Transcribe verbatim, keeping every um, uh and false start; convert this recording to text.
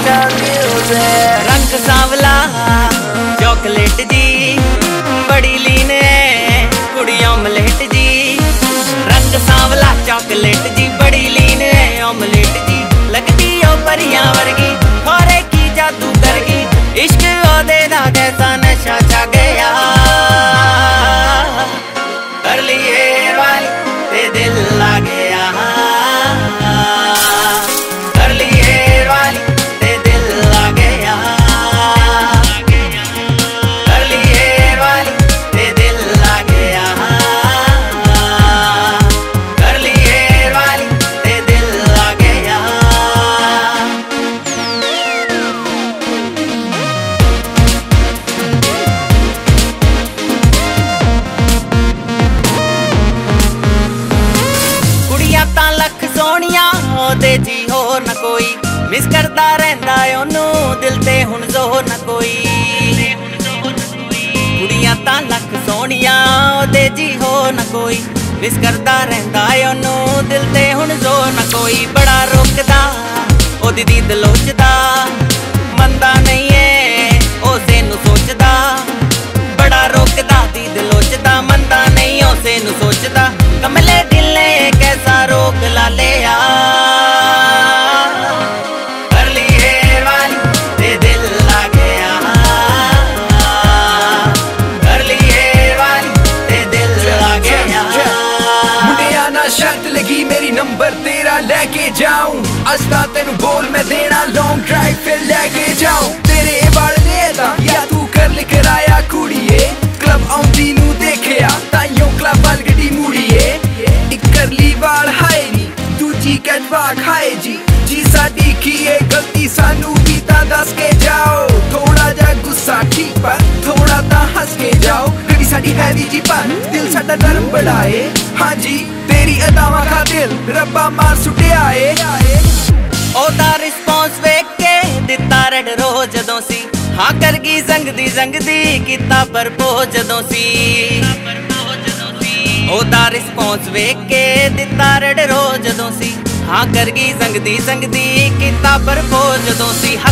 रंग सांवला चॉकलेट जी बड़ी लीन है कुड़ी ऑमलेट जी। रंग सांवला चॉकलेट जी बड़ी लीन है ऑमलेट जी। लगती ओ परियां वर्गी खोरे की जादू करगी। इश्क ओदे दा कैसा नशा छा गया। कर लिए वाली ते दिल ला गया। कर लिए वाली ते दिल ला गया। कर लिए वाली ते दिल ला गया। कर लिए वाली ते दिल ला गया। कुड़ियां तां लख सोहणियां ओदे जी होर न कोई। मिस करदा रहिंदा ओनू दिल ते हुण जोर न कोई। कुड़ियां तां लख सोहणियां ओदे जी होर न कोई। मिस करदा रहिंदा ओनू दिल ते हुण जोर न कोई। बड़ा रोकदा ओदी दीद लोचदा मंदा नहीं है ओसे नू सोचदा। बड़ा रोकदा दीद लोचदा मंदा नहीं ओसे नू सोचदा। कमले दिल ने कैसा रोक ला लिया। कर लिए वाली ते दिल ला गया। कर लिए वाली ते दिल ला गया। मुंडिया ना शर्त लगी मेरी नंबर तेरा लेके जाऊं। अस्ता तेनू बोल मैं देना लॉन्ग ड्राइव फिर लेके जाऊं। तेरे वाल लेदा या तू कर ले कराया कुड़िए। क्लब आउंदी नू देखिया ताइयों क्लब वाल गड्डी मुड़िए। एक करली वाल हाय नी दूजी कैटवाक हाय जी। जी साडी की है गलती सानू भी ता दस के जाओ। थोड़ा जा गुस्सा ठीक पर थोड़ा ता हंस के जाओ। गड्डी साडी हैवी जी पर दिल साडा नरम बढ़ाए। हाँ जी तेरी अदावां का दिल रब्बा मार सुटिया है। ओदा रिस्पॉन्स वेख के दिता रेड रोज जदों सी। हाँ कर गई संगदी संगदी किता परपोज जदों सी। ओदा रिस्पॉन्स वेख के दिता रेड रोज जदों सी। हाँ कर गई संगदी संगदी किता परपोज जदों सी।